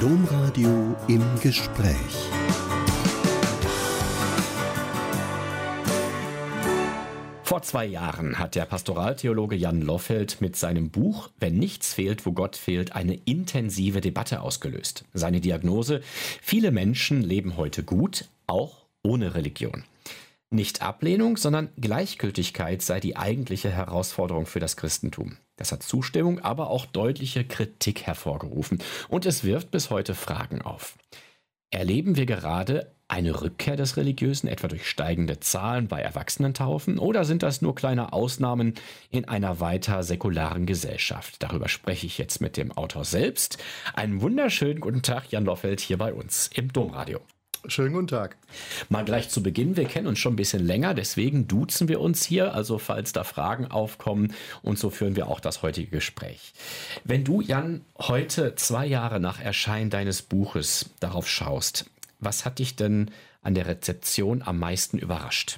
Domradio im Gespräch. Vor 2 Jahren hat der Pastoraltheologe Jan Loffelt mit seinem Buch »Wenn nichts fehlt, wo Gott fehlt« eine intensive Debatte ausgelöst. Seine Diagnose: Viele Menschen leben heute gut, auch ohne Religion. Nicht Ablehnung, sondern Gleichgültigkeit sei die eigentliche Herausforderung für das Christentum. Das hat Zustimmung, aber auch deutliche Kritik hervorgerufen. Und es wirft bis heute Fragen auf. Erleben wir gerade eine Rückkehr des Religiösen, etwa durch steigende Zahlen bei Erwachsenentaufen? Oder sind das nur kleine Ausnahmen in einer weiter säkularen Gesellschaft? Darüber spreche ich jetzt mit dem Autor selbst. Einen wunderschönen guten Tag, Jan Loffelt, hier bei uns im Domradio. Schönen guten Tag. Mal gleich zu Beginn, wir kennen uns schon ein bisschen länger, deswegen duzen wir uns hier, also falls da Fragen aufkommen, und so führen wir auch das heutige Gespräch. Wenn du, Jan, heute 2 Jahre nach Erscheinen deines Buches darauf schaust, was hat dich denn an der Rezeption am meisten überrascht?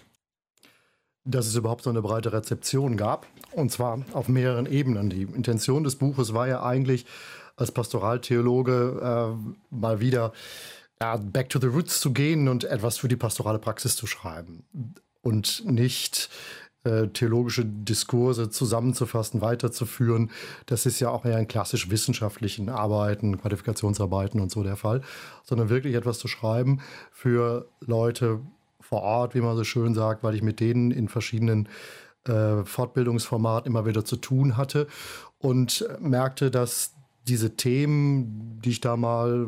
Dass es überhaupt so eine breite Rezeption gab, und zwar auf mehreren Ebenen. Die Intention des Buches war ja eigentlich, als Pastoraltheologe mal wieder back to the roots zu gehen und etwas für die pastorale Praxis zu schreiben und nicht theologische Diskurse zusammenzufassen, weiterzuführen. Das ist ja auch eher in klassisch wissenschaftlichen Arbeiten, Qualifikationsarbeiten und so der Fall, sondern wirklich etwas zu schreiben für Leute vor Ort, wie man so schön sagt, weil ich mit denen in verschiedenen Fortbildungsformaten immer wieder zu tun hatte und merkte, dass diese Themen, die ich da mal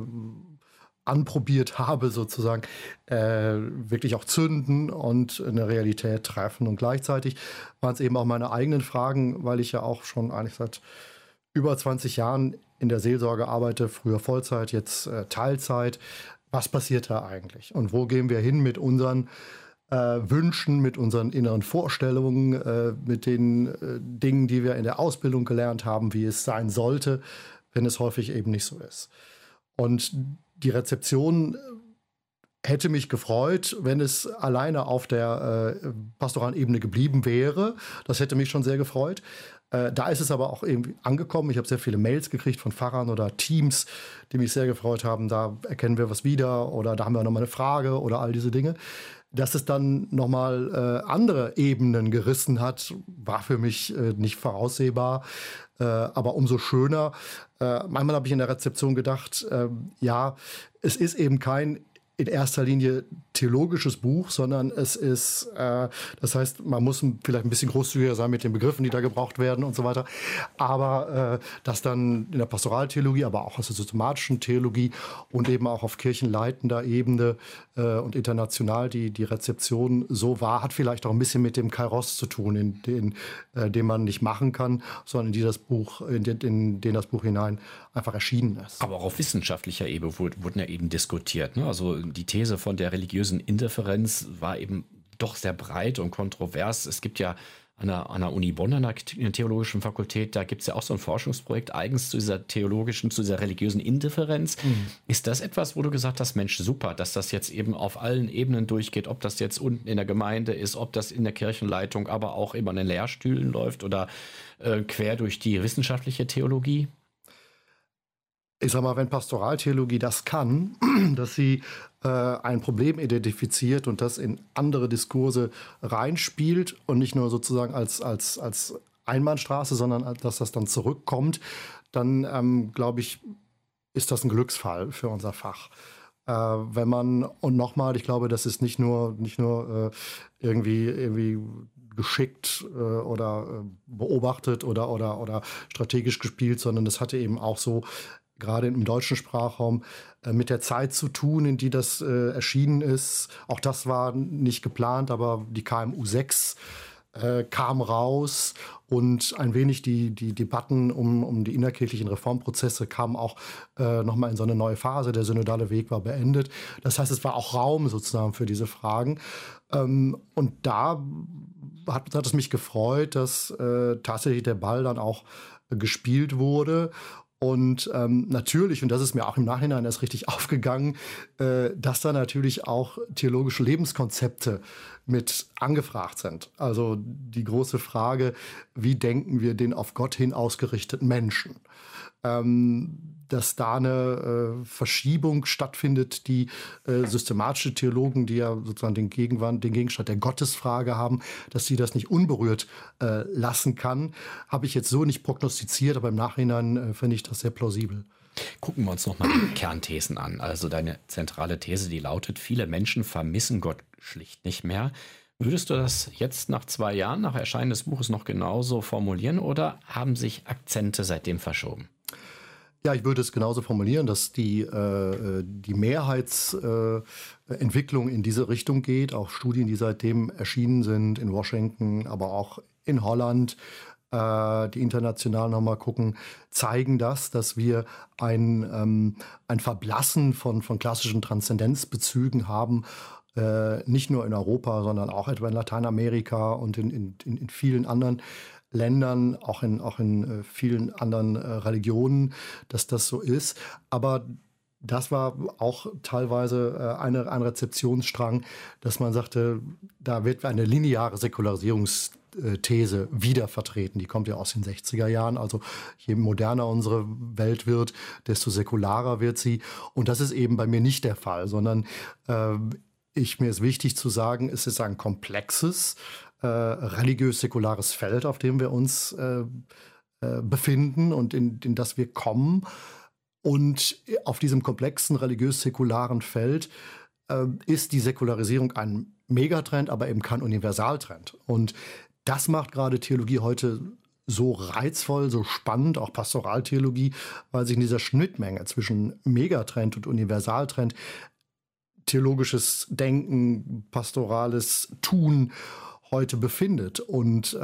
anprobiert habe, sozusagen, wirklich auch zünden und eine Realität treffen. Und gleichzeitig waren es eben auch meine eigenen Fragen, weil ich ja auch schon eigentlich seit über 20 Jahren in der Seelsorge arbeite, früher Vollzeit, jetzt Teilzeit. Was passiert da eigentlich? Und wo gehen wir hin mit unseren Wünschen, mit unseren inneren Vorstellungen, mit den Dingen, die wir in der Ausbildung gelernt haben, wie es sein sollte, wenn es häufig eben nicht so ist. Und die Rezeption hätte mich gefreut, wenn es alleine auf der pastoralen Ebene geblieben wäre. Das hätte mich schon sehr gefreut. Da ist es aber auch irgendwie angekommen. Ich habe sehr viele Mails gekriegt von Pfarrern oder Teams, die mich sehr gefreut haben. Da erkennen wir was wieder oder da haben wir nochmal eine Frage oder all diese Dinge. Dass es dann nochmal andere Ebenen gerissen hat, war für mich nicht voraussehbar. Aber umso schöner. Manchmal habe ich in der Rezeption gedacht, es ist eben kein in erster Linie theologisches Buch, sondern es ist, das heißt, man muss vielleicht ein bisschen großzügiger sein mit den Begriffen, die da gebraucht werden und so weiter. Aber dass dann in der Pastoraltheologie, aber auch aus der systematischen Theologie und eben auch auf kirchenleitender Ebene und international die Rezeption so war, hat vielleicht auch ein bisschen mit dem Kairos zu tun, den man nicht machen kann, sondern in den das Buch hinein einfach erschienen ist. Aber auch auf wissenschaftlicher Ebene wurden ja eben diskutiert, ne? Also die These von der religiösen Indifferenz war eben doch sehr breit und kontrovers. Es gibt ja an der Uni Bonn, an der theologischen Fakultät, da gibt es ja auch so ein Forschungsprojekt eigens zu dieser religiösen Indifferenz. Mhm. Ist das etwas, wo du gesagt hast, Mensch, super, dass das jetzt eben auf allen Ebenen durchgeht, ob das jetzt unten in der Gemeinde ist, ob das in der Kirchenleitung, aber auch eben an den Lehrstühlen läuft oder quer durch die wissenschaftliche Theologie? Ich sag mal, wenn Pastoraltheologie das kann, dass sie ein Problem identifiziert und das in andere Diskurse reinspielt und nicht nur sozusagen als Einbahnstraße, sondern dass das dann zurückkommt, dann glaube ich, ist das ein Glücksfall für unser Fach. Wenn man, und nochmal, ich glaube, das ist nicht nur irgendwie geschickt oder beobachtet oder strategisch gespielt, sondern das hatte eben auch so gerade im deutschen Sprachraum mit der Zeit zu tun, in die das erschienen ist. Auch das war nicht geplant, aber die KMU 6 kam raus und ein wenig die Debatten um die innerkirchlichen Reformprozesse kamen auch nochmal in so eine neue Phase. Der synodale Weg war beendet. Das heißt, es war auch Raum sozusagen für diese Fragen. Und da hat es mich gefreut, dass tatsächlich der Ball dann auch gespielt wurde. Und natürlich, und das ist mir auch im Nachhinein erst richtig aufgegangen, dass da natürlich auch theologische Lebenskonzepte mit angefragt sind. Also die große Frage, wie denken wir den auf Gott hin ausgerichteten Menschen? dass da eine Verschiebung stattfindet, die systematische Theologen, die ja sozusagen den Gegenstand der Gottesfrage haben, dass sie das nicht unberührt lassen kann, habe ich jetzt so nicht prognostiziert, aber im Nachhinein finde ich das sehr plausibel. Gucken wir uns nochmal die Kernthesen an. Also deine zentrale These, die lautet, viele Menschen vermissen Gott schlicht nicht mehr. Würdest du das jetzt nach 2 Jahren, nach Erscheinen des Buches noch genauso formulieren oder haben sich Akzente seitdem verschoben? Ja, ich würde es genauso formulieren, dass die Mehrheitsentwicklung in diese Richtung geht. Auch Studien, die seitdem erschienen sind in Washington, aber auch in Holland, die international nochmal gucken, zeigen das, dass wir ein Verblassen von klassischen Transzendenzbezügen haben, nicht nur in Europa, sondern auch etwa in Lateinamerika und in vielen anderen Ländern, auch in vielen anderen Religionen, dass das so ist. Aber das war auch teilweise ein Rezeptionsstrang, dass man sagte, da wird eine lineare Säkularisierungsthese wieder vertreten. Die kommt ja aus den 60er Jahren. Also je moderner unsere Welt wird, desto säkularer wird sie. Und das ist eben bei mir nicht der Fall, sondern mir ist wichtig zu sagen, es ist ein komplexes, religiös-säkulares Feld, auf dem wir uns befinden und in das wir kommen. Und auf diesem komplexen, religiös-säkularen Feld ist die Säkularisierung ein Megatrend, aber eben kein Universaltrend. Und das macht gerade Theologie heute so reizvoll, so spannend, auch Pastoraltheologie, weil sich in dieser Schnittmenge zwischen Megatrend und Universaltrend theologisches Denken, pastorales Tun heute befindet. Und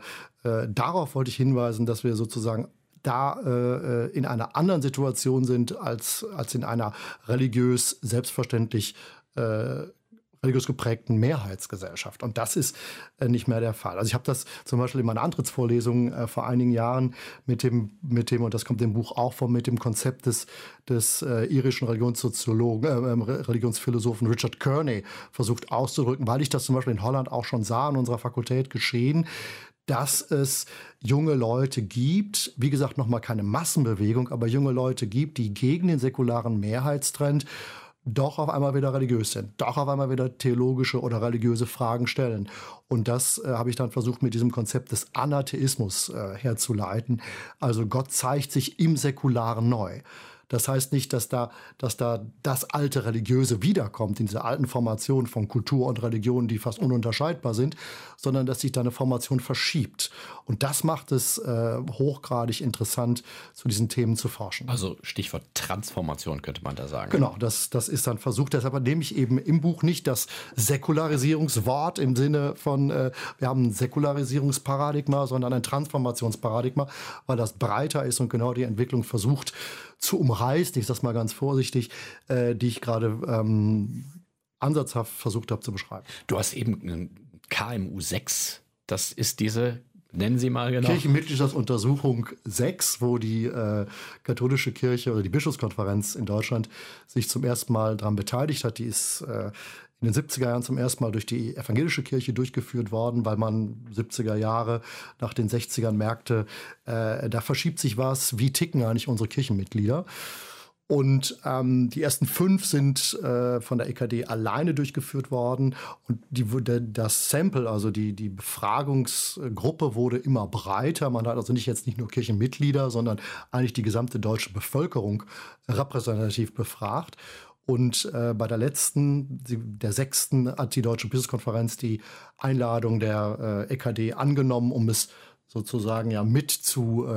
darauf wollte ich hinweisen, dass wir sozusagen da in einer anderen Situation sind als in einer religiös selbstverständlich religiös geprägten Mehrheitsgesellschaft. Und das ist nicht mehr der Fall. Also ich habe das zum Beispiel in meiner Antrittsvorlesung vor einigen Jahren mit dem, und das kommt im Buch auch vor, mit dem Konzept des irischen Religionssoziologen, Religionsphilosophen Richard Kearney versucht auszudrücken, weil ich das zum Beispiel in Holland auch schon sah, an unserer Fakultät geschehen, dass es junge Leute gibt, wie gesagt, nochmal keine Massenbewegung, aber junge Leute gibt, die gegen den säkularen Mehrheitstrend doch auf einmal wieder religiös sind, doch auf einmal wieder theologische oder religiöse Fragen stellen. Und das habe ich dann versucht, mit diesem Konzept des Anatheismus herzuleiten. Also Gott zeigt sich im Säkularen neu. Das heißt nicht, dass da das alte Religiöse wiederkommt, in dieser alten Formation von Kultur und Religion, die fast ununterscheidbar sind, sondern dass sich da eine Formation verschiebt. Und das macht es hochgradig interessant, zu diesen Themen zu forschen. Also Stichwort Transformation könnte man da sagen. Genau, das ist dann versucht. Deshalb nehme ich eben im Buch nicht das Säkularisierungswort im Sinne von, wir haben ein Säkularisierungsparadigma, sondern ein Transformationsparadigma, weil das breiter ist und genau die Entwicklung versucht zu umreißen, ich sage mal ganz vorsichtig, die ich gerade ansatzhaft versucht habe zu beschreiben. Du hast eben KMU 6, das ist diese, nennen Sie mal genau. Kirchenmitgliedschaftsuntersuchung 6, wo die katholische Kirche oder die Bischofskonferenz in Deutschland sich zum ersten Mal daran beteiligt hat. Die ist in den 70er Jahren zum ersten Mal durch die evangelische Kirche durchgeführt worden, weil man 70er Jahre nach den 60ern merkte, da verschiebt sich was, wie ticken eigentlich unsere Kirchenmitglieder. Und die ersten 5 sind von der EKD alleine durchgeführt worden. Und das Sample, also die Befragungsgruppe wurde immer breiter. Man hat also nicht nur Kirchenmitglieder, sondern eigentlich die gesamte deutsche Bevölkerung repräsentativ befragt. Und bei der 6. hat die Deutsche Bischofskonferenz die Einladung der EKD angenommen, um es sozusagen ja mit zu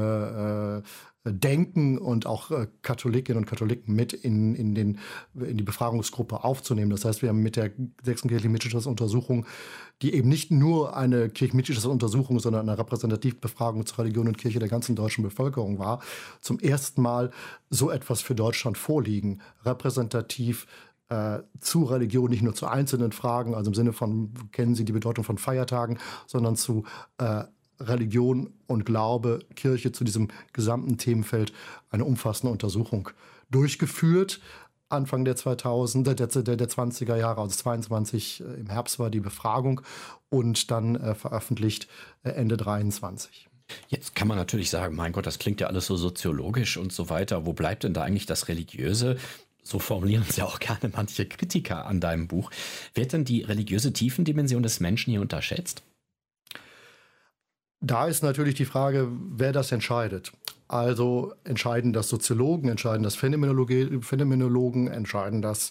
denken und auch Katholikinnen und Katholiken mit in die Befragungsgruppe aufzunehmen. Das heißt, wir haben mit der 6. Kirchenmitgliedschaftsuntersuchung, die eben nicht nur eine Kirchenmitgliedschaftsuntersuchung, sondern eine Repräsentativbefragung zur Religion und Kirche der ganzen deutschen Bevölkerung war, zum ersten Mal so etwas für Deutschland vorliegen. Repräsentativ zu Religion, nicht nur zu einzelnen Fragen, also im Sinne von, kennen Sie die Bedeutung von Feiertagen, sondern zu Religion und Glaube, Kirche, zu diesem gesamten Themenfeld eine umfassende Untersuchung durchgeführt. Anfang der 20er Jahre, also 22 im Herbst war die Befragung und dann veröffentlicht Ende 23. Jetzt kann man natürlich sagen, mein Gott, das klingt ja alles so soziologisch und so weiter. Wo bleibt denn da eigentlich das Religiöse? So formulieren es ja auch gerne manche Kritiker an deinem Buch. Wird denn die religiöse Tiefendimension des Menschen hier unterschätzt? Da ist natürlich die Frage, wer das entscheidet. Also entscheiden das Soziologen, entscheiden das Phänomenologen, entscheiden das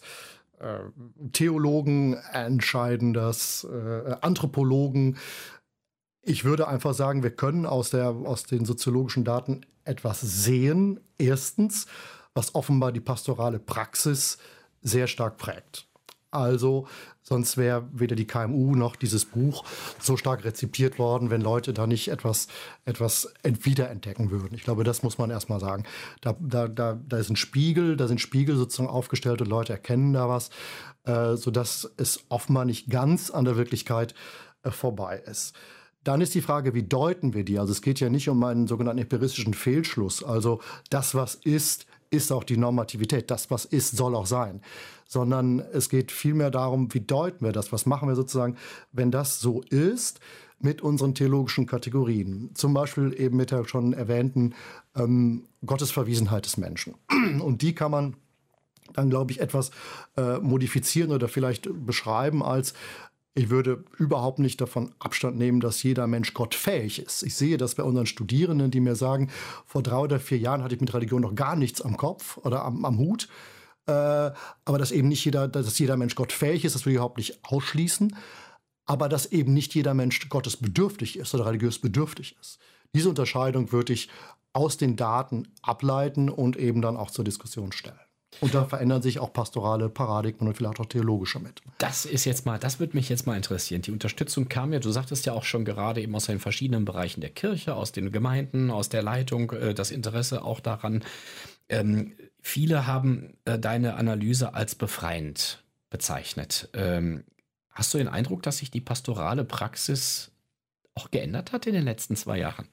Theologen, entscheiden das Anthropologen. Ich würde einfach sagen, wir können aus den soziologischen Daten etwas sehen, erstens, was offenbar die pastorale Praxis sehr stark prägt. Also sonst wäre weder die KMU noch dieses Buch so stark rezipiert worden, wenn Leute da nicht etwas wiederentdecken würden. Ich glaube, das muss man erstmal sagen. Da ist ein Spiegel, da sind Spiegel sozusagen aufgestellt und Leute erkennen da was, sodass es offenbar nicht ganz an der Wirklichkeit vorbei ist. Dann ist die Frage, wie deuten wir die? Also es geht ja nicht um einen sogenannten empiristischen Fehlschluss. Also das, was ist auch die Normativität. Das, was ist, soll auch sein. Sondern es geht vielmehr darum, wie deuten wir das? Was machen wir sozusagen, wenn das so ist, mit unseren theologischen Kategorien? Zum Beispiel eben mit der schon erwähnten Gottesverwiesenheit des Menschen. Und die kann man dann, glaube ich, etwas modifizieren oder vielleicht beschreiben als: Ich würde überhaupt nicht davon Abstand nehmen, dass jeder Mensch gottfähig ist. Ich sehe das bei unseren Studierenden, die mir sagen, vor 3 oder 4 Jahren hatte ich mit Religion noch gar nichts am Kopf oder am Hut. Aber dass jeder Mensch gottfähig ist, das will ich überhaupt nicht ausschließen. Aber dass eben nicht jeder Mensch gottesbedürftig ist oder religiös bedürftig ist. Diese Unterscheidung würde ich aus den Daten ableiten und eben dann auch zur Diskussion stellen. Und da verändern sich auch pastorale Paradigmen und vielleicht auch theologische mit. Das würde mich jetzt mal interessieren. Die Unterstützung kam ja, du sagtest ja auch schon gerade eben aus den verschiedenen Bereichen der Kirche, aus den Gemeinden, aus der Leitung, das Interesse auch daran. Viele haben deine Analyse als befreiend bezeichnet. Hast du den Eindruck, dass sich die pastorale Praxis auch geändert hat in den letzten 2 Jahren?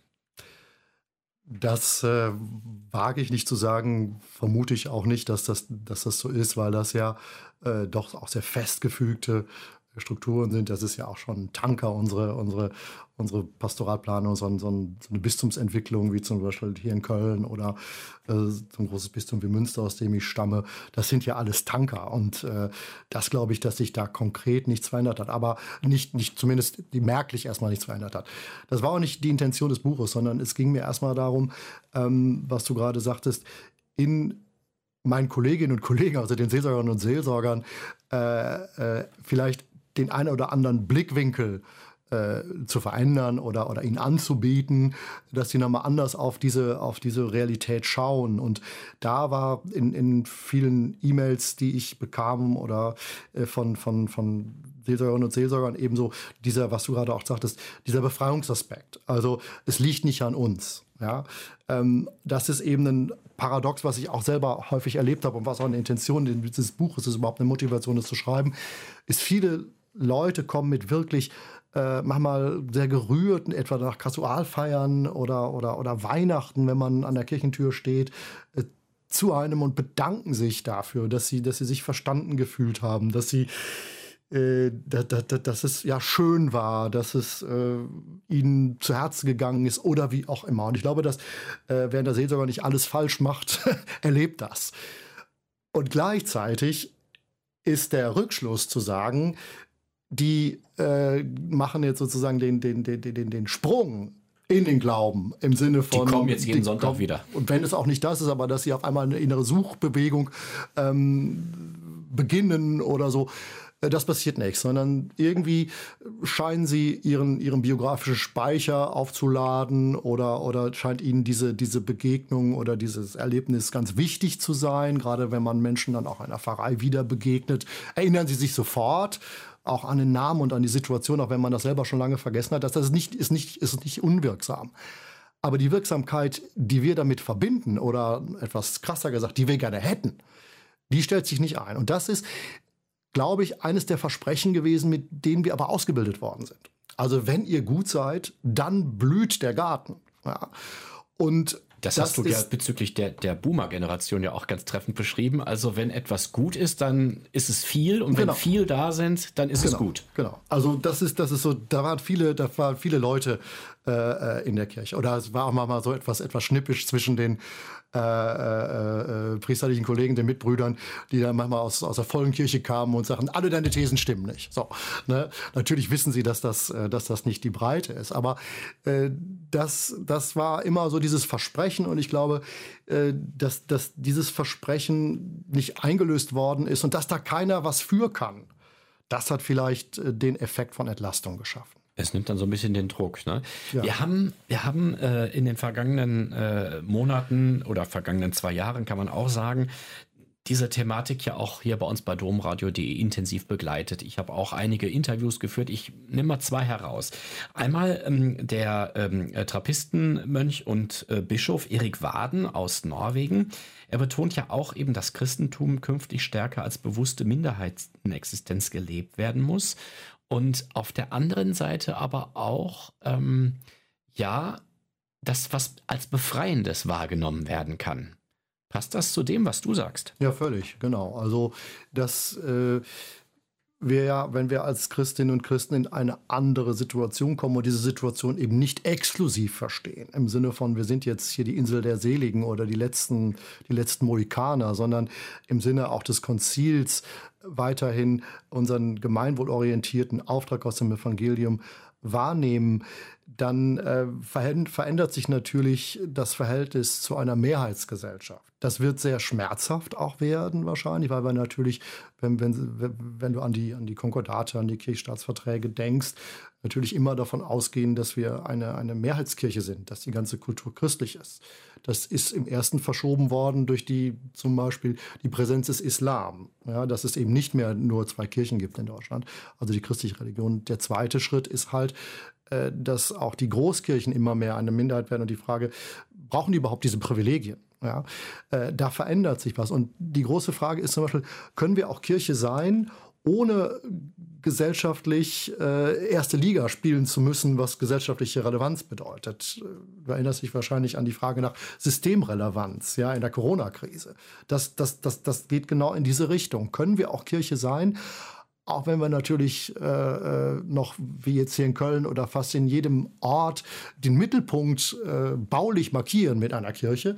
Das wage ich nicht zu sagen, vermute ich auch nicht, dass das so ist, weil das ja doch auch sehr festgefügte Strukturen sind. Das ist ja auch schon ein Tanker, unsere Pastoralplanung, so eine Bistumsentwicklung, wie zum Beispiel hier in Köln oder so ein großes Bistum wie Münster, aus dem ich stamme. Das sind ja alles Tanker. Und das glaube ich, dass sich da konkret nichts verändert hat, aber nicht zumindest merklich erstmal nichts verändert hat. Das war auch nicht die Intention des Buches, sondern es ging mir erstmal darum, was du gerade sagtest, in meinen Kolleginnen und Kollegen, also den Seelsorgerinnen und Seelsorgern, vielleicht den einen oder anderen Blickwinkel zu verändern oder ihnen anzubieten, dass sie nochmal anders auf diese Realität schauen. Und da war in vielen E-Mails, die ich bekam oder von Seelsorgerinnen und Seelsorgern ebenso dieser, was du gerade auch sagtest, dieser Befreiungsaspekt. Also es liegt nicht an uns. Ja? Das ist eben ein Paradox, was ich auch selber häufig erlebt habe und was auch eine Intention dieses Buches ist, überhaupt eine Motivation, das zu schreiben, ist, viele Leute kommen mit wirklich manchmal sehr gerührten, etwa nach Kasualfeiern oder Weihnachten, wenn man an der Kirchentür steht, zu einem und bedanken sich dafür, dass sie sich verstanden gefühlt haben, dass es ja schön war, dass es ihnen zu Herzen gegangen ist oder wie auch immer. Und ich glaube, dass während der Seelsorger nicht alles falsch macht, erlebt das. Und gleichzeitig ist der Rückschluss zu sagen, die machen jetzt sozusagen den Sprung in den Glauben im Sinne von... Die kommen jetzt jeden Sonntag wieder. Und wenn es auch nicht das ist, aber dass sie auf einmal eine innere Suchbewegung beginnen oder so, das passiert nicht, sondern irgendwie scheinen sie ihren biografischen Speicher aufzuladen oder scheint ihnen diese Begegnung oder dieses Erlebnis ganz wichtig zu sein. Gerade wenn man Menschen dann auch in der Pfarrei wieder begegnet, erinnern sie sich sofort auch an den Namen und an die Situation, auch wenn man das selber schon lange vergessen hat. Das ist nicht unwirksam. Aber die Wirksamkeit, die wir damit verbinden oder etwas krasser gesagt, die wir gerne hätten, die stellt sich nicht ein. Und das ist, glaube ich, eines der Versprechen gewesen, mit denen wir aber ausgebildet worden sind. Also wenn ihr gut seid, dann blüht der Garten. Ja. Und Das hast du ja bezüglich der Boomer-Generation ja auch ganz treffend beschrieben. Also wenn etwas gut ist, dann ist es viel und wenn viel da sind, dann ist es gut. Genau. Also das ist so, da waren viele Leute in der Kirche. Oder es war auch mal so etwas schnippisch zwischen den priesterlichen Kollegen, den Mitbrüdern, die dann manchmal aus der vollen Kirche kamen und sagten, alle deine Thesen stimmen nicht. So, ne? Natürlich wissen sie, dass das nicht die Breite ist. Aber das war immer so dieses Versprechen. Und ich glaube, dass dieses Versprechen nicht eingelöst worden ist und dass da keiner was für kann. Das hat vielleicht den Effekt von Entlastung geschaffen. Es nimmt dann so ein bisschen den Druck. Ne? Ja. Wir haben in den vergangenen Monaten oder vergangenen 2 Jahren, kann man auch sagen, diese Thematik ja auch hier bei uns bei domradio.de intensiv begleitet. Ich habe auch einige Interviews geführt. Ich nehme mal 2 heraus. Einmal der Trappistenmönch und Bischof Erik Waden aus Norwegen. Er betont ja auch eben, dass Christentum künftig stärker als bewusste Minderheitenexistenz gelebt werden muss. Und auf der anderen Seite aber auch, das, was als Befreiendes wahrgenommen werden kann. Passt das zu dem, was du sagst? Ja, völlig, genau. Also, dass wir ja, wenn wir als Christinnen und Christen in eine andere Situation kommen und diese Situation eben nicht exklusiv verstehen, im Sinne von, wir sind jetzt hier die Insel der Seligen oder die letzten Mohikaner, sondern im Sinne auch des Konzils weiterhin unseren gemeinwohlorientierten Auftrag aus dem Evangelium wahrnehmen, dann verändert sich natürlich das Verhältnis zu einer Mehrheitsgesellschaft. Das wird sehr schmerzhaft auch werden wahrscheinlich, weil wir natürlich, wenn du an die Konkordate, an die Kirchstaatsverträge denkst, natürlich immer davon ausgehen, dass wir eine Mehrheitskirche sind, dass die ganze Kultur christlich ist. Das ist im ersten verschoben worden durch zum Beispiel die Präsenz des Islam. Ja, dass es eben nicht mehr nur 2 Kirchen gibt in Deutschland, also die christliche Religion. Der zweite Schritt ist halt, dass auch die Großkirchen immer mehr eine Minderheit werden und die Frage, brauchen die überhaupt diese Privilegien? Ja, da verändert sich was. Und die große Frage ist zum Beispiel, können wir auch Kirche sein, ohne gesellschaftlich erste Liga spielen zu müssen, was gesellschaftliche Relevanz bedeutet? Du erinnerst dich wahrscheinlich an die Frage nach Systemrelevanz, ja, in der Corona-Krise. Das geht genau in diese Richtung. Können wir auch Kirche sein? Auch wenn wir natürlich noch, wie jetzt hier in Köln oder fast in jedem Ort, den Mittelpunkt baulich markieren mit einer Kirche,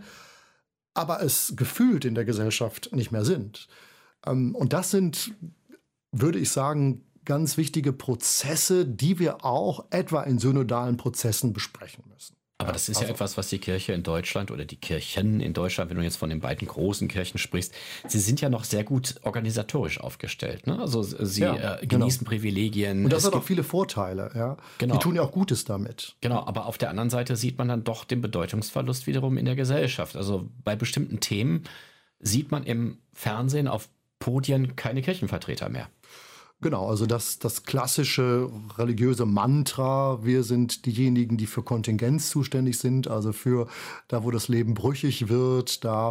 aber es gefühlt in der Gesellschaft nicht mehr sind. Und das sind, würde ich sagen, ganz wichtige Prozesse, die wir auch etwa in synodalen Prozessen besprechen müssen. Aber das ist ja etwas, was die Kirche in Deutschland oder die Kirchen in Deutschland, wenn du jetzt von den beiden großen Kirchen sprichst, sie sind ja noch sehr gut organisatorisch aufgestellt. Ne? Also sie genießen Privilegien. Und das hat auch viele Vorteile. Ja? Genau. Die tun ja auch Gutes damit. Genau, aber auf der anderen Seite sieht man dann doch den Bedeutungsverlust wiederum in der Gesellschaft. Also bei bestimmten Themen sieht man im Fernsehen auf Podien keine Kirchenvertreter mehr. Genau, also das klassische religiöse Mantra, wir sind diejenigen, die für Kontingenz zuständig sind, also für da, wo das Leben brüchig wird, da,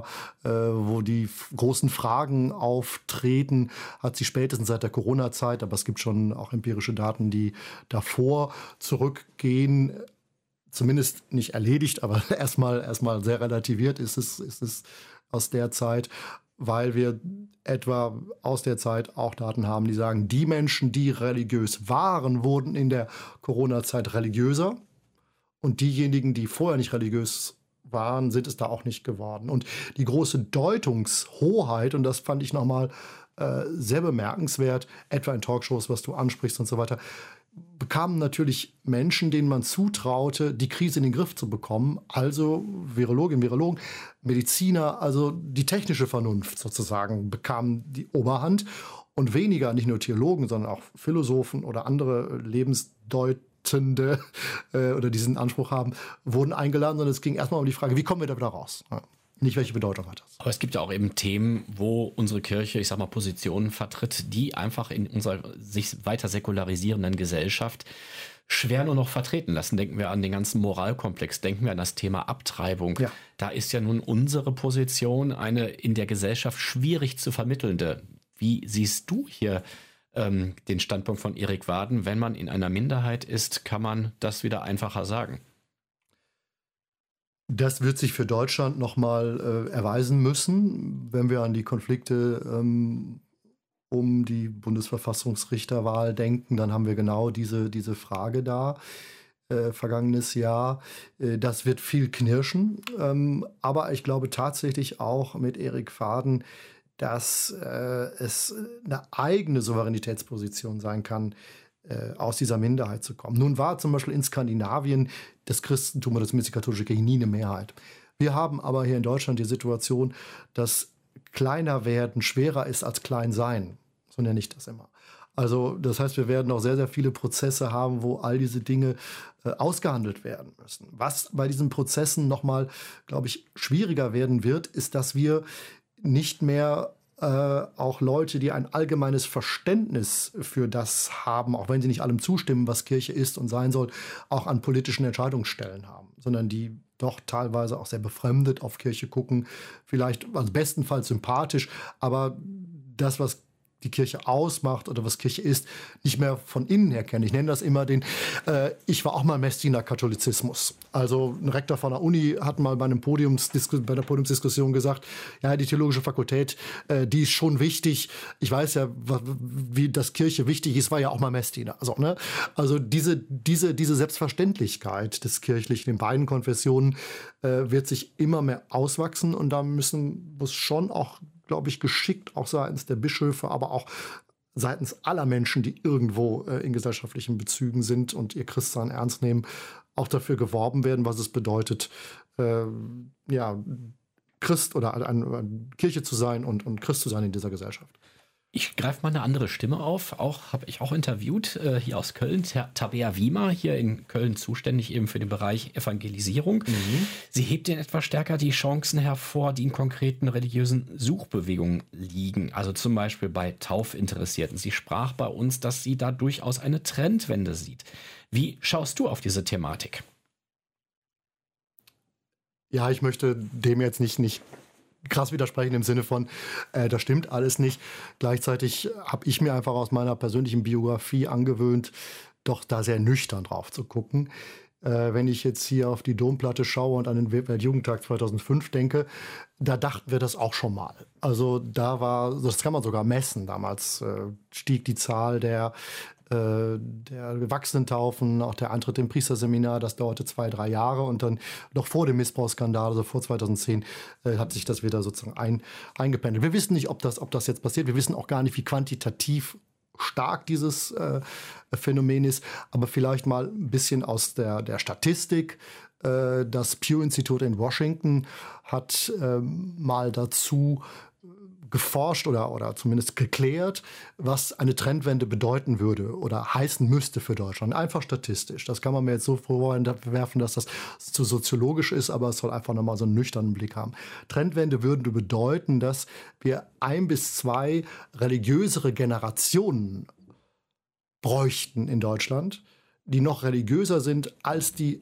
wo die großen Fragen auftreten, hat sich spätestens seit der Corona-Zeit, aber es gibt schon auch empirische Daten, die davor zurückgehen, zumindest nicht erledigt, aber erstmal sehr relativiert ist es aus der Zeit, weil wir etwa aus der Zeit auch Daten haben, die sagen, die Menschen, die religiös waren, wurden in der Corona-Zeit religiöser und diejenigen, die vorher nicht religiös waren, sind es da auch nicht geworden. Und die große Deutungshoheit, und das fand ich nochmal sehr bemerkenswert, etwa in Talkshows, was du ansprichst und so weiter, bekamen natürlich Menschen, denen man zutraute, die Krise in den Griff zu bekommen, also Virologinnen, Virologen, Mediziner, also die technische Vernunft sozusagen bekam die Oberhand und weniger, nicht nur Theologen, sondern auch Philosophen oder andere Lebensdeutende oder diesen Anspruch haben, wurden eingeladen, sondern es ging erstmal um die Frage, wie kommen wir da wieder raus? Ja. Nicht, welche Bedeutung hat das? Aber es gibt ja auch eben Themen, wo unsere Kirche, ich sag mal, Positionen vertritt, die einfach in unserer sich weiter säkularisierenden Gesellschaft schwer nur noch vertreten lassen. Denken wir an den ganzen Moralkomplex, denken wir an das Thema Abtreibung. Ja. Da ist ja nun unsere Position eine in der Gesellschaft schwierig zu vermittelnde. Wie siehst du hier den Standpunkt von Erik Waden? Wenn man in einer Minderheit ist, kann man das wieder einfacher sagen? Das wird sich für Deutschland nochmal erweisen müssen, wenn wir an die Konflikte um die Bundesverfassungsrichterwahl denken, dann haben wir genau diese Frage da. Vergangenes Jahr. Das wird viel knirschen. Aber ich glaube tatsächlich auch mit Erik Vaden, dass es eine eigene Souveränitätsposition sein kann, aus dieser Minderheit zu kommen. Nun war zum Beispiel in Skandinavien das Christentum oder zumindest die katholische Kirche nie eine Mehrheit. Wir haben aber hier in Deutschland die Situation, dass kleiner werden schwerer ist als klein sein. So nenne ich das immer. Also das heißt, wir werden auch sehr, sehr viele Prozesse haben, wo all diese Dinge ausgehandelt werden müssen. Was bei diesen Prozessen nochmal, glaube ich, schwieriger werden wird, ist, dass wir nicht mehr auch Leute, die ein allgemeines Verständnis für das haben, auch wenn sie nicht allem zustimmen, was Kirche ist und sein soll, auch an politischen Entscheidungsstellen haben, sondern die doch teilweise auch sehr befremdet auf Kirche gucken, vielleicht also bestenfalls sympathisch, aber das, was die Kirche ausmacht oder was Kirche ist, nicht mehr von innen her kennen. Ich nenne das immer ich war auch mal Messdiener Katholizismus. Also ein Rektor von der Uni hat mal bei einer Podiumsdiskussion gesagt, ja, die theologische Fakultät, die ist schon wichtig. Ich weiß ja, wie das Kirche wichtig ist, war ja auch mal Messdiener. Also diese Selbstverständlichkeit des Kirchlichen in beiden Konfessionen wird sich immer mehr auswachsen und da muss schon auch, glaube ich, geschickt auch seitens der Bischöfe, aber auch seitens aller Menschen, die irgendwo in gesellschaftlichen Bezügen sind und ihr Christsein ernst nehmen, auch dafür geworben werden, was es bedeutet, Christ oder eine Kirche zu sein und Christ zu sein in dieser Gesellschaft. Ich greife mal eine andere Stimme auf. Habe ich auch interviewt, hier aus Köln, Tabea Wiemer, hier in Köln zuständig eben für den Bereich Evangelisierung. Mhm. Sie hebt in etwas stärker die Chancen hervor, die in konkreten religiösen Suchbewegungen liegen. Also zum Beispiel bei Taufinteressierten. Sie sprach bei uns, dass sie da durchaus eine Trendwende sieht. Wie schaust du auf diese Thematik? Ja, ich möchte dem jetzt nicht krass widersprechen im Sinne von, das stimmt alles nicht. Gleichzeitig habe ich mir einfach aus meiner persönlichen Biografie angewöhnt, doch da sehr nüchtern drauf zu gucken. Wenn ich jetzt hier auf die Domplatte schaue und an den Weltjugendtag 2005 denke, da dachten wir das auch schon mal. Also das kann man sogar messen. Damals stieg die Zahl der Erwachsenentaufen, auch der Eintritt im Priesterseminar, das dauerte 2-3 Jahre und dann noch vor dem Missbrauchsskandal, also vor 2010, hat sich das wieder sozusagen eingependelt. Wir wissen nicht, ob das jetzt passiert. Wir wissen auch gar nicht, wie quantitativ stark dieses Phänomen ist, aber vielleicht mal ein bisschen aus der Statistik. Das Pew-Institut in Washington hat mal dazu geforscht oder zumindest geklärt, was eine Trendwende bedeuten würde oder heißen müsste für Deutschland. Einfach statistisch. Das kann man mir jetzt so vorwerfen, dass das zu soziologisch ist, aber es soll einfach nochmal so einen nüchternen Blick haben. Trendwende würde bedeuten, dass wir 1 bis 2 religiösere Generationen bräuchten in Deutschland, die noch religiöser sind als die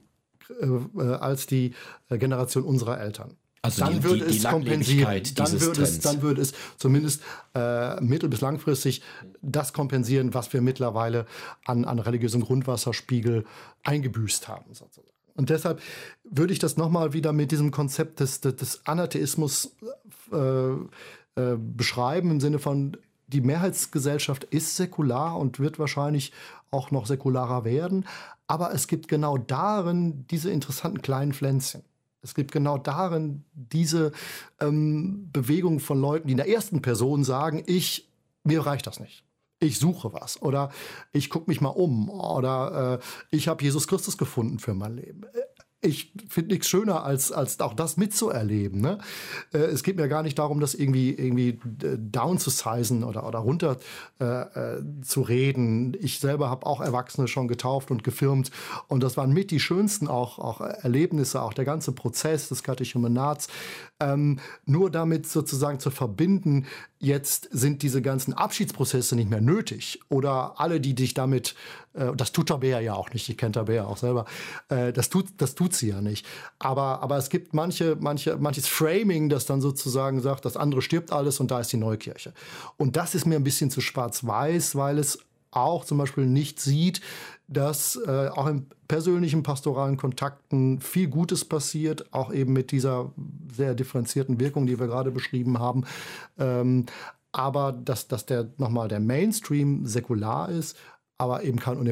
Generation unserer Eltern. Also dann würde es kompensieren. Dann würde es zumindest mittel- bis langfristig das kompensieren, was wir mittlerweile an religiösem Grundwasserspiegel eingebüßt haben, sozusagen. Und deshalb würde ich das nochmal wieder mit diesem Konzept des Anatheismus beschreiben, im Sinne von, die Mehrheitsgesellschaft ist säkular und wird wahrscheinlich auch noch säkularer werden. Aber es gibt genau darin diese interessanten kleinen Pflänzchen. Es gibt genau darin diese Bewegung von Leuten, die in der ersten Person sagen, mir reicht das nicht. Ich suche was oder ich gucke mich mal um oder ich habe Jesus Christus gefunden für mein Leben. Ich finde nichts schöner, als auch das mitzuerleben. Ne? Es geht mir gar nicht darum, das irgendwie down zu sizen oder runter zu reden. Ich selber habe auch Erwachsene schon getauft und gefirmt. Und das waren mit die schönsten auch Erlebnisse, auch der ganze Prozess des Katechumenats. Nur damit sozusagen zu verbinden, jetzt sind diese ganzen Abschiedsprozesse nicht mehr nötig. Oder alle, die dich damit, das tut Tabea ja auch nicht, ich kenne Tabea auch selber, das tut sie ja nicht. Aber es gibt manches Framing, das dann sozusagen sagt, das andere stirbt alles und da ist die neue Kirche. Und das ist mir ein bisschen zu schwarz-weiß, weil es auch zum Beispiel nicht sieht, dass auch in persönlichen pastoralen Kontakten viel Gutes passiert, auch eben mit dieser sehr differenzierten Wirkung, die wir gerade beschrieben haben. Aber dass der Mainstream säkular ist, aber eben kein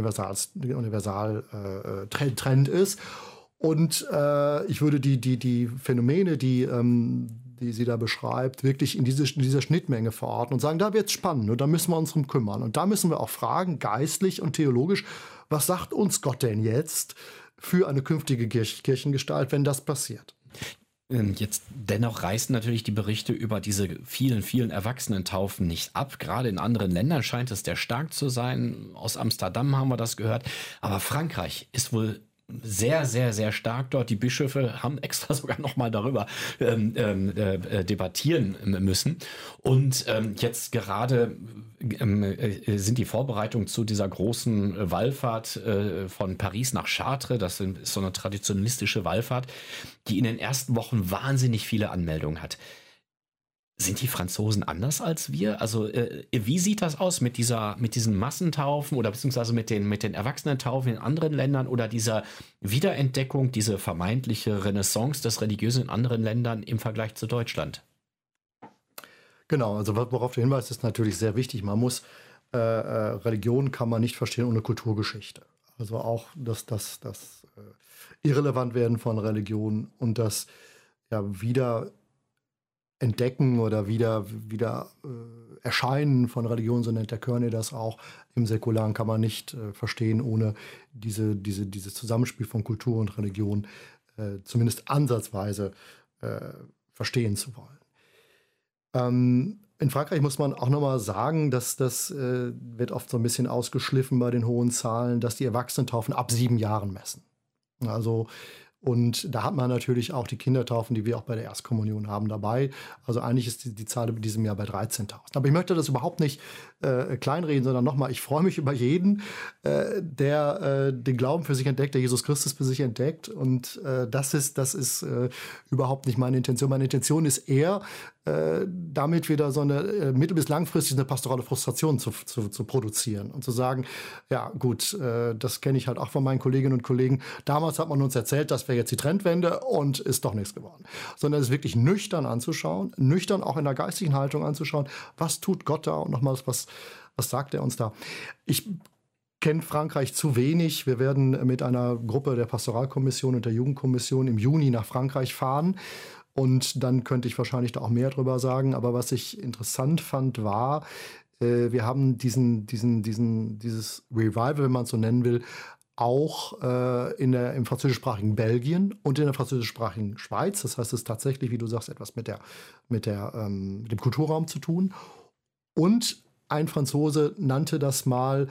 Trend ist. Und ich würde die Phänomene, die sie da beschreibt, wirklich in dieser Schnittmenge verorten und sagen, da wird es spannend und da müssen wir uns drum kümmern. Und da müssen wir auch fragen, geistlich und theologisch, was sagt uns Gott denn jetzt für eine künftige Kirchengestalt, wenn das passiert? Jetzt dennoch reißen natürlich die Berichte über diese vielen, vielen Erwachsenentaufen nicht ab. Gerade in anderen Ländern scheint es sehr stark zu sein. Aus Amsterdam haben wir das gehört. Aber Frankreich ist wohl sehr, sehr, sehr stark dort. Die Bischöfe haben extra sogar nochmal darüber debattieren müssen. Und jetzt gerade sind die Vorbereitungen zu dieser großen Wallfahrt von Paris nach Chartres. Das ist so eine traditionalistische Wallfahrt, die in den ersten Wochen wahnsinnig viele Anmeldungen hat. Sind die Franzosen anders als wir? Also wie sieht das aus mit diesen Massentaufen oder beziehungsweise mit den Erwachsenentaufen in anderen Ländern oder dieser Wiederentdeckung, diese vermeintliche Renaissance des Religiösen in anderen Ländern im Vergleich zu Deutschland? Genau, also worauf du hinweist, ist natürlich sehr wichtig. Man muss, Religion kann man nicht verstehen ohne Kulturgeschichte. Also auch das Irrelevantwerden von Religion und das Entdecken oder wieder Erscheinen von Religion, so nennt der Kearney das auch, im Säkularen kann man nicht verstehen, ohne dieses Zusammenspiel von Kultur und Religion zumindest ansatzweise verstehen zu wollen. In Frankreich muss man auch nochmal sagen, dass das wird oft so ein bisschen ausgeschliffen bei den hohen Zahlen, dass die Erwachsenentaufen ab 7 Jahren messen. Also und da hat man natürlich auch die Kindertaufen, die wir auch bei der Erstkommunion haben, dabei. Also eigentlich ist die Zahl in diesem Jahr bei 13.000. Aber ich möchte das überhaupt nicht kleinreden, sondern nochmal, ich freue mich über jeden, der den Glauben für sich entdeckt, der Jesus Christus für sich entdeckt. Und das ist überhaupt nicht meine Intention. Meine Intention ist eher, damit wieder so eine mittel- bis langfristig eine pastorale Frustration zu produzieren und zu sagen, ja gut, das kenne ich halt auch von meinen Kolleginnen und Kollegen. Damals hat man uns erzählt, das wäre jetzt die Trendwende und ist doch nichts geworden. Sondern es wirklich nüchtern anzuschauen, nüchtern auch in der geistigen Haltung anzuschauen, was tut Gott da und nochmals, was sagt er uns da? Ich kenne Frankreich zu wenig. Wir werden mit einer Gruppe der Pastoralkommission und der Jugendkommission im Juni nach Frankreich fahren. Und dann könnte ich wahrscheinlich da auch mehr drüber sagen. Aber was ich interessant fand, war, wir haben dieses Revival, wenn man es so nennen will, auch im französischsprachigen Belgien und in der französischsprachigen Schweiz. Das heißt, es ist tatsächlich, wie du sagst, etwas mit dem Kulturraum zu tun. Und ein Franzose nannte das mal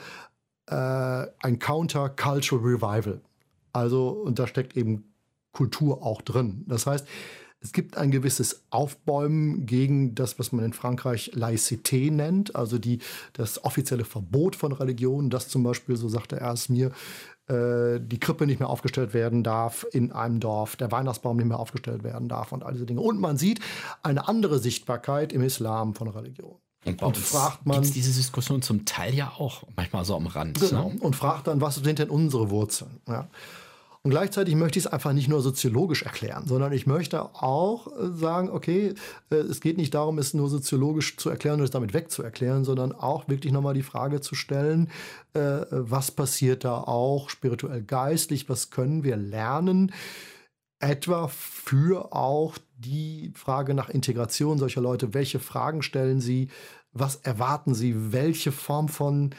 ein Counter-Cultural Revival. Also, und da steckt eben Kultur auch drin. Das heißt, es gibt ein gewisses Aufbäumen gegen das, was man in Frankreich Laïcité nennt, also das offizielle Verbot von Religion, dass zum Beispiel, so sagte er es mir, die Krippe nicht mehr aufgestellt werden darf in einem Dorf, der Weihnachtsbaum nicht mehr aufgestellt werden darf und all diese Dinge. Und man sieht eine andere Sichtbarkeit im Islam von Religion. Und fragt man, gibt es diese Diskussion zum Teil ja auch manchmal so am Rand. Genau. Ne? Und fragt dann, was sind denn unsere Wurzeln? Ja. Und gleichzeitig möchte ich es einfach nicht nur soziologisch erklären, sondern ich möchte auch sagen, okay, es geht nicht darum, es nur soziologisch zu erklären und es damit wegzuerklären, sondern auch wirklich nochmal die Frage zu stellen, was passiert da auch spirituell geistlich, was können wir lernen, etwa für auch die Frage nach Integration solcher Leute, welche Fragen stellen sie, was erwarten sie, welche Form von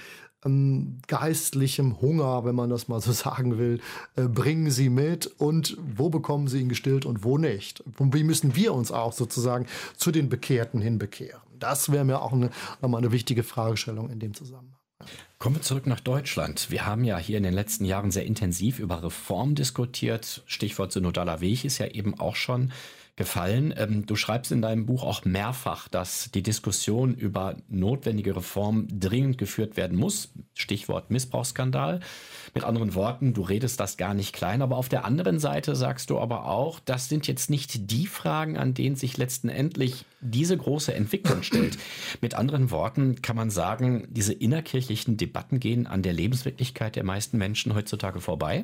geistlichem Hunger, wenn man das mal so sagen will, bringen sie mit und wo bekommen sie ihn gestillt und wo nicht. Und wie müssen wir uns auch sozusagen zu den Bekehrten hin bekehren? Das wäre mir auch nochmal eine wichtige Fragestellung in dem Zusammenhang. Kommen wir zurück nach Deutschland. Wir haben ja hier in den letzten Jahren sehr intensiv über Reform diskutiert. Stichwort synodaler Weg ist ja eben auch schon gefallen. Du schreibst in deinem Buch auch mehrfach, dass die Diskussion über notwendige Reformen dringend geführt werden muss. Stichwort Missbrauchsskandal. Mit anderen Worten, du redest das gar nicht klein. Aber auf der anderen Seite sagst du aber auch, das sind jetzt nicht die Fragen, an denen sich letztendlich diese große Entwicklung stellt. Mit anderen Worten kann man sagen, diese innerkirchlichen Debatten gehen an der Lebenswirklichkeit der meisten Menschen heutzutage vorbei?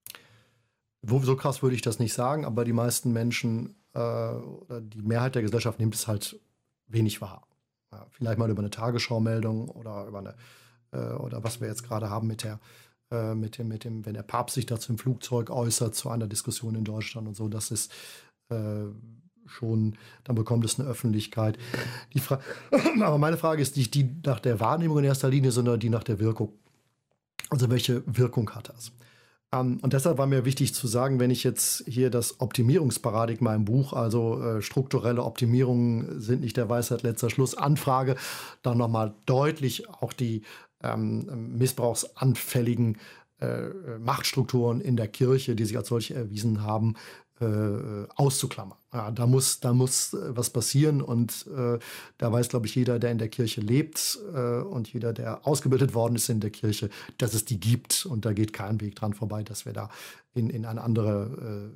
So krass würde ich das nicht sagen, aber die meisten Menschen oder die Mehrheit der Gesellschaft nimmt es halt wenig wahr. Ja, vielleicht mal über eine Tagesschau-Meldung oder über oder was wir jetzt gerade haben wenn der Papst sich dazu im Flugzeug äußert zu einer Diskussion in Deutschland und so, das ist schon, dann bekommt es eine Öffentlichkeit. Aber meine Frage ist nicht die nach der Wahrnehmung in erster Linie, sondern die nach der Wirkung. Also welche Wirkung hat das? Und deshalb war mir wichtig zu sagen, wenn ich jetzt hier das Optimierungsparadigma im Buch, also strukturelle Optimierungen sind nicht der Weisheit letzter Schluss, anfrage, dann nochmal deutlich auch die missbrauchsanfälligen Machtstrukturen in der Kirche, die sich als solche erwiesen haben, auszuklammern. Ja, da muss was passieren und da weiß, glaube ich, jeder, der in der Kirche lebt und jeder, der ausgebildet worden ist in der Kirche, dass es die gibt und da geht kein Weg dran vorbei, dass wir da in eine andere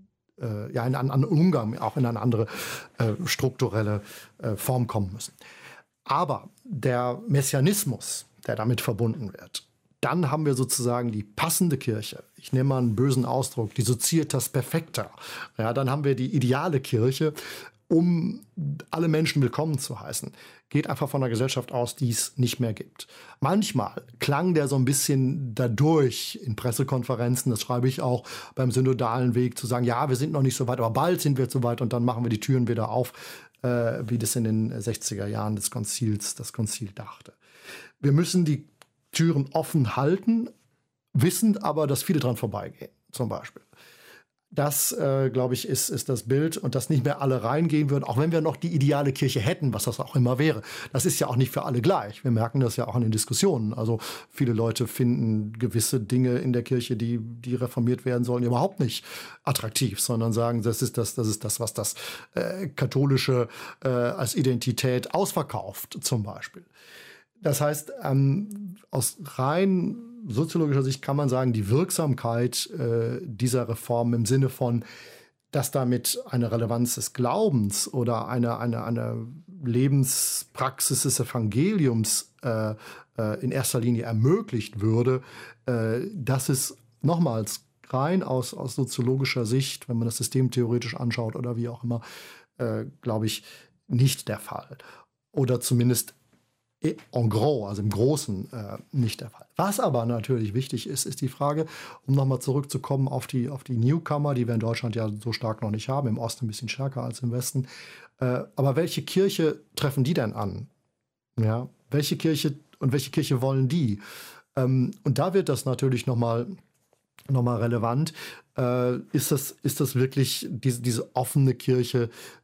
in einen anderen Umgang, auch in eine andere strukturelle Form kommen müssen. Aber der Messianismus, der damit verbunden wird, dann haben wir sozusagen die passende Kirche. Ich nehme mal einen bösen Ausdruck, die Societas Perfecta. Ja, dann haben wir die ideale Kirche, um alle Menschen willkommen zu heißen. Geht einfach von einer Gesellschaft aus, die es nicht mehr gibt. Manchmal klang der so ein bisschen dadurch in Pressekonferenzen, das schreibe ich auch beim synodalen Weg, zu sagen, ja, wir sind noch nicht so weit, aber bald sind wir so weit und dann machen wir die Türen wieder auf, wie das in den 60er Jahren des Konzils, das Konzil dachte. Wir müssen die Türen offen halten, wissend aber, dass viele dran vorbeigehen, zum Beispiel. Das, glaube ich, ist das Bild und dass nicht mehr alle reingehen würden, auch wenn wir noch die ideale Kirche hätten, was das auch immer wäre. Das ist ja auch nicht für alle gleich. Wir merken das ja auch in den Diskussionen. Also viele Leute finden gewisse Dinge in der Kirche, die reformiert werden sollen, überhaupt nicht attraktiv, sondern sagen, das ist das, was das Katholische als Identität ausverkauft, zum Beispiel. Das heißt, aus rein soziologischer Sicht kann man sagen, die Wirksamkeit dieser Reform im Sinne von, dass damit eine Relevanz des Glaubens oder eine Lebenspraxis des Evangeliums in erster Linie ermöglicht würde, das ist nochmals rein aus soziologischer Sicht, wenn man das systemtheoretisch anschaut oder wie auch immer, glaube ich, nicht der Fall. Oder zumindest en gros, also im Großen, nicht der Fall. Was aber natürlich wichtig ist, ist die Frage, um nochmal zurückzukommen auf die Newcomer, die wir in Deutschland ja so stark noch nicht haben, im Osten ein bisschen stärker als im Westen. Aber welche Kirche treffen die denn an? Ja, welche Kirche wollen die? Und da wird das natürlich nochmal relevant. Ist das wirklich diese offene Kirche?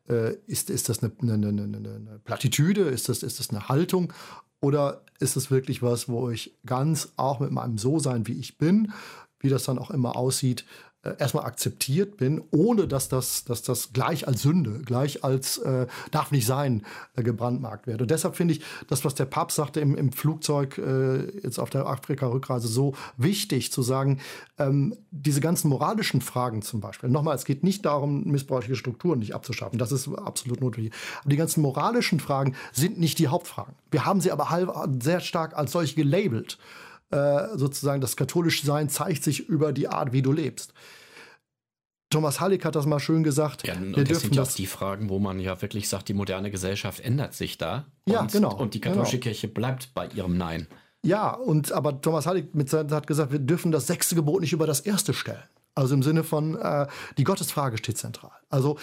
Ist das eine Plattitüde? Ist das eine Haltung? Oder ist es wirklich was, wo ich ganz auch mit meinem So-Sein, wie ich bin, wie das dann auch immer aussieht, erstmal akzeptiert bin, ohne dass das gleich als Sünde, gleich als darf nicht sein, gebrandmarkt wird. Und deshalb finde ich das, was der Papst sagte im Flugzeug jetzt auf der Afrika-Rückreise, so wichtig zu sagen, diese ganzen moralischen Fragen zum Beispiel, nochmal, es geht nicht darum, missbräuchliche Strukturen nicht abzuschaffen, das ist absolut notwendig. Aber die ganzen moralischen Fragen sind nicht die Hauptfragen. Wir haben sie aber sehr stark als solche gelabelt. Sozusagen das katholische Sein zeigt sich über die Art, wie du lebst. Thomas Halleck hat das mal schön gesagt. Ja, und das sind ja auch die Fragen, wo man ja wirklich sagt, die moderne Gesellschaft ändert sich da. Ja, genau. Und die katholische Kirche bleibt bei ihrem Nein. Ja, aber Thomas Halleck hat gesagt, wir dürfen das 6. Gebot nicht über das 1. stellen. Also im Sinne von, die Gottesfrage steht zentral. Also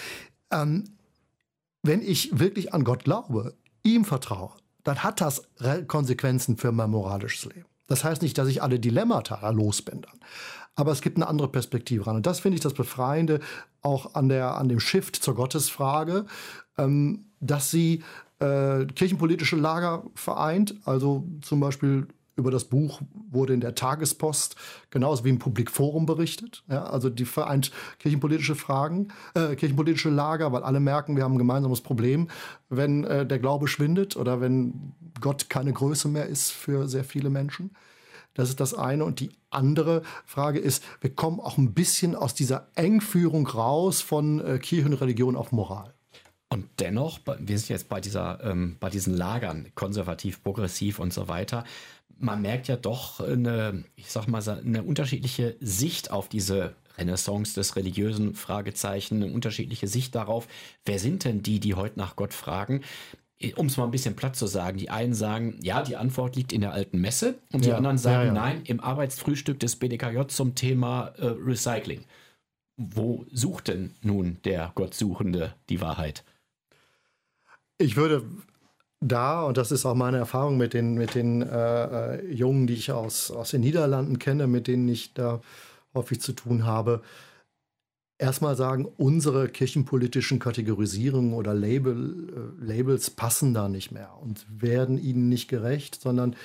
wenn ich wirklich an Gott glaube, ihm vertraue, dann hat das Konsequenzen für mein moralisches Leben. Das heißt nicht, dass ich alle Dilemmata los bin dann. Aber es gibt eine andere Perspektive ran. Und das finde ich das Befreiende auch an dem Shift zur Gottesfrage, dass sie kirchenpolitische Lager vereint. Also zum Beispiel über das Buch wurde in der Tagespost genauso wie im Publikforum berichtet. Ja, also die vereint kirchenpolitische Fragen, kirchenpolitische Lager, weil alle merken, wir haben ein gemeinsames Problem, wenn der Glaube schwindet oder wenn Gott keine Größe mehr ist für sehr viele Menschen. Das ist das eine. Und die andere Frage ist, wir kommen auch ein bisschen aus dieser Engführung raus von Kirche und Religion auf Moral. Und dennoch, wir sind jetzt bei diesen Lagern, konservativ, progressiv und so weiter, man merkt ja doch eine unterschiedliche Sicht auf diese Renaissance des religiösen Fragezeichen, eine unterschiedliche Sicht darauf, wer sind denn die heute nach Gott fragen? Um es mal ein bisschen platt zu sagen, die einen sagen, ja, die Antwort liegt in der alten Messe und die anderen sagen, nein, im Arbeitsfrühstück des BDKJ zum Thema Recycling. Wo sucht denn nun der Gottsuchende die Wahrheit? Ich würde da, und das ist auch meine Erfahrung mit den Jungen, die ich aus den Niederlanden kenne, mit denen ich da häufig zu tun habe, erstmal sagen, unsere kirchenpolitischen Kategorisierungen oder Labels passen da nicht mehr und werden ihnen nicht gerecht, sondern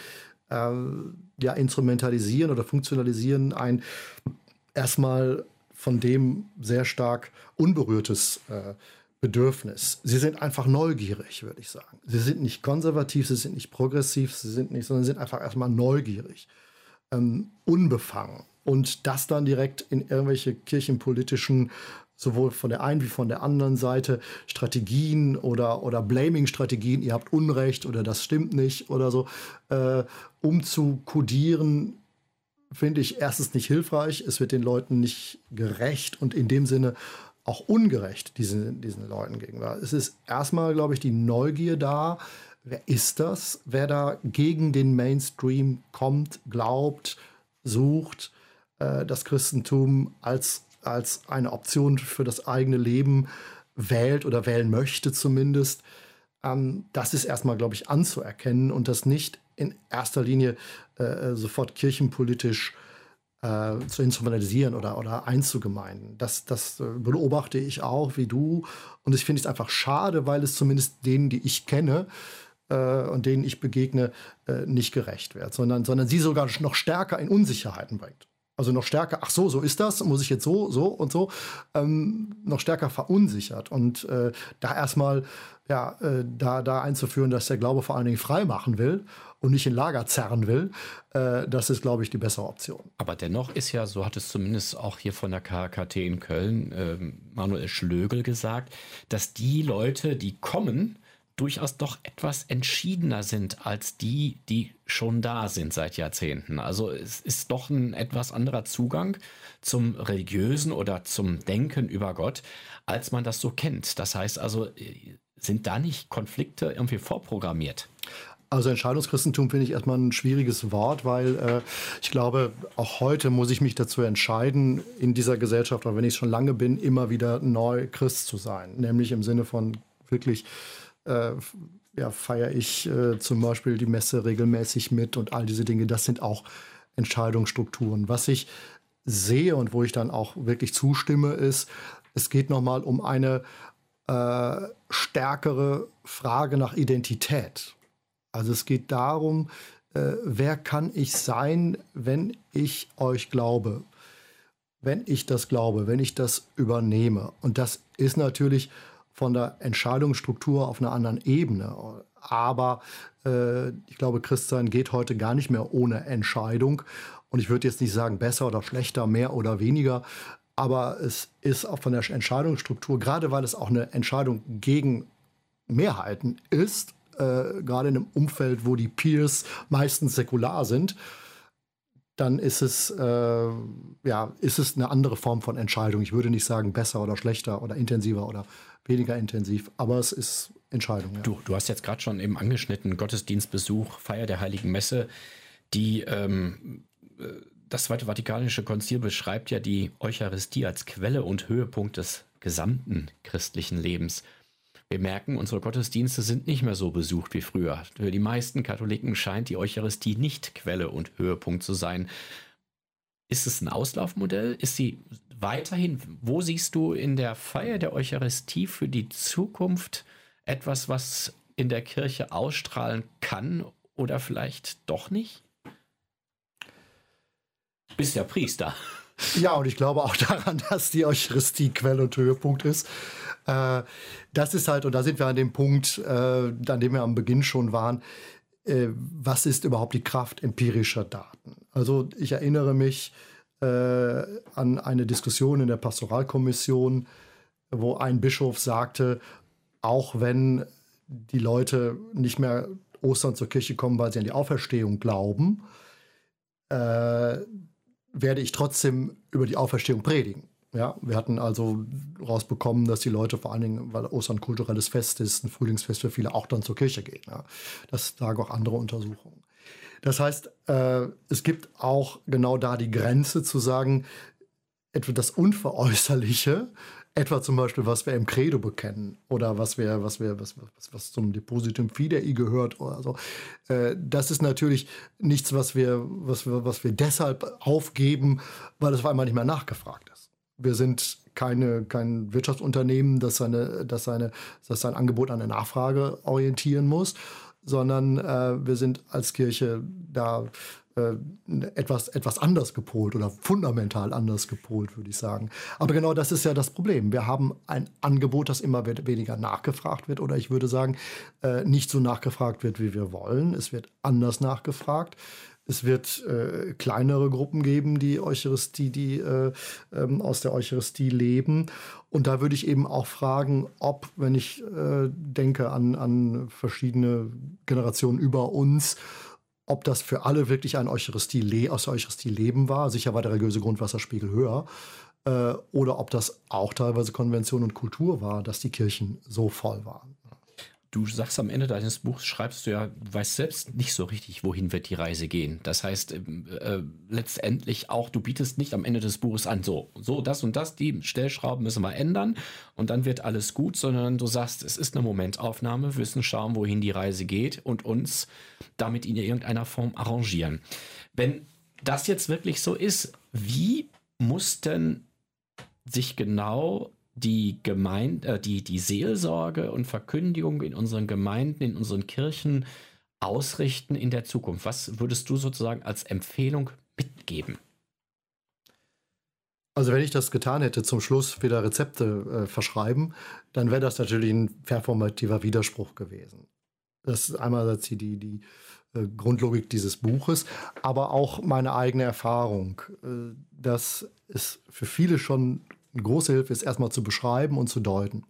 instrumentalisieren oder funktionalisieren ein erstmal von dem sehr stark unberührtes Bedürfnis. Sie sind einfach neugierig, würde ich sagen. Sie sind nicht konservativ, sie sind nicht progressiv, sondern sie sind einfach erstmal neugierig, unbefangen. Und das dann direkt in irgendwelche kirchenpolitischen, sowohl von der einen wie von der anderen Seite, Strategien oder Blaming-Strategien, ihr habt Unrecht oder das stimmt nicht oder so, umzukodieren, finde ich erstens nicht hilfreich. Es wird den Leuten nicht gerecht und in dem Sinne auch ungerecht diesen Leuten gegenüber. Es ist erstmal, glaube ich, die Neugier da. Wer ist das? Wer da gegen den Mainstream kommt, glaubt, sucht, das Christentum als eine Option für das eigene Leben wählt oder wählen möchte zumindest. Das ist erstmal, glaube ich, anzuerkennen und das nicht in erster Linie sofort kirchenpolitisch zu instrumentalisieren oder einzugemeinen. Das beobachte ich auch wie du. Und ich finde es einfach schade, weil es zumindest denen, die ich kenne und denen ich begegne, nicht gerecht wird, sondern sie sogar noch stärker in Unsicherheiten bringt. Also noch stärker, ach so ist das, muss ich jetzt so und so, noch stärker verunsichert. Und da erstmal da einzuführen, dass der Glaube vor allen Dingen frei machen will und nicht in Lager zerren will, das ist, glaube ich, die bessere Option. Aber dennoch ist ja, so hat es zumindest auch hier von der KKT in Köln Manuel Schlögel gesagt, dass die Leute, die kommen, durchaus doch etwas entschiedener sind als die schon da sind seit Jahrzehnten. Also es ist doch ein etwas anderer Zugang zum Religiösen oder zum Denken über Gott, als man das so kennt. Das heißt also, sind da nicht Konflikte irgendwie vorprogrammiert? Also Entscheidungschristentum finde ich erstmal ein schwieriges Wort, weil ich glaube, auch heute muss ich mich dazu entscheiden, in dieser Gesellschaft, auch wenn ich es schon lange bin, immer wieder neu Christ zu sein. Nämlich im Sinne von wirklich feiere ich zum Beispiel die Messe regelmäßig mit und all diese Dinge. Das sind auch Entscheidungsstrukturen. Was ich sehe und wo ich dann auch wirklich zustimme, ist, es geht nochmal um eine stärkere Frage nach Identität. Also es geht darum, wer kann ich sein, wenn ich euch glaube? Wenn ich das glaube, wenn ich das übernehme. Und das ist natürlich von der Entscheidungsstruktur auf einer anderen Ebene. Aber ich glaube, Christsein geht heute gar nicht mehr ohne Entscheidung. Und ich würde jetzt nicht sagen, besser oder schlechter, mehr oder weniger. Aber es ist auch von der Entscheidungsstruktur, gerade weil es auch eine Entscheidung gegen Mehrheiten ist, gerade in einem Umfeld, wo die Peers meistens säkular sind, dann ist es eine andere Form von Entscheidung. Ich würde nicht sagen, besser oder schlechter oder intensiver oder weniger intensiv, aber es ist Entscheidung. Ja. Du hast jetzt gerade schon eben angeschnitten, Gottesdienstbesuch, Feier der Heiligen Messe. Das Zweite Vatikanische Konzil beschreibt ja die Eucharistie als Quelle und Höhepunkt des gesamten christlichen Lebens. Wir merken, unsere Gottesdienste sind nicht mehr so besucht wie früher. Für die meisten Katholiken scheint die Eucharistie nicht Quelle und Höhepunkt zu sein. Ist es ein Auslaufmodell? Ist sie weiterhin, wo siehst du in der Feier der Eucharistie für die Zukunft etwas, was in der Kirche ausstrahlen kann oder vielleicht doch nicht? bist ja Priester. Ja, und ich glaube auch daran, dass die Eucharistie Quelle und Höhepunkt ist. Das ist halt, und da sind wir an dem Punkt, an dem wir am Beginn schon waren, was ist überhaupt die Kraft empirischer Daten? Also ich erinnere mich an eine Diskussion in der Pastoralkommission, wo ein Bischof sagte, auch wenn die Leute nicht mehr Ostern zur Kirche kommen, weil sie an die Auferstehung glauben, werde ich trotzdem über die Auferstehung predigen. Ja, wir hatten also rausbekommen, dass die Leute vor allen Dingen, weil Ostern ein kulturelles Fest ist, ein Frühlingsfest für viele, auch dann zur Kirche gehen. Ja. Das sagen auch andere Untersuchungen. Das heißt, es gibt auch genau da die Grenze zu sagen, etwa das Unveräußerliche, etwa zum Beispiel, was wir im Credo bekennen oder was zum Depositum Fidei gehört oder so. Das ist natürlich nichts, was wir deshalb aufgeben, weil es auf einmal nicht mehr nachgefragt ist. Wir sind kein Wirtschaftsunternehmen, das sein Angebot an der Nachfrage orientieren muss, sondern wir sind als Kirche da etwas anders gepolt oder fundamental anders gepolt, würde ich sagen. Aber genau das ist ja das Problem. Wir haben ein Angebot, das immer weniger nachgefragt wird oder ich würde sagen, nicht so nachgefragt wird, wie wir wollen. Es wird anders nachgefragt. Es wird kleinere Gruppen geben, die aus der Eucharistie leben. Und da würde ich eben auch fragen, ob, wenn ich denke an verschiedene Generationen über uns, ob das für alle wirklich aus der Eucharistie leben war. Sicher war der religiöse Grundwasserspiegel höher. Oder ob das auch teilweise Konvention und Kultur war, dass die Kirchen so voll waren. Du sagst am Ende deines Buchs, schreibst du ja, du weißt selbst nicht so richtig, wohin wird die Reise gehen. Das heißt, letztendlich auch, du bietest nicht am Ende des Buches an, so das und das, die Stellschrauben müssen wir ändern und dann wird alles gut, sondern du sagst, es ist eine Momentaufnahme, wir müssen schauen, wohin die Reise geht und uns damit in irgendeiner Form arrangieren. Wenn das jetzt wirklich so ist, wie muss denn sich genau die Seelsorge und Verkündigung in unseren Gemeinden, in unseren Kirchen ausrichten in der Zukunft? Was würdest du sozusagen als Empfehlung mitgeben? Also wenn ich das getan hätte, zum Schluss wieder Rezepte verschreiben, dann wäre das natürlich ein performativer Widerspruch gewesen. Das ist einerseits die Grundlogik dieses Buches, aber auch meine eigene Erfahrung, dass es für viele schon eine große Hilfe ist, erstmal zu beschreiben und zu deuten.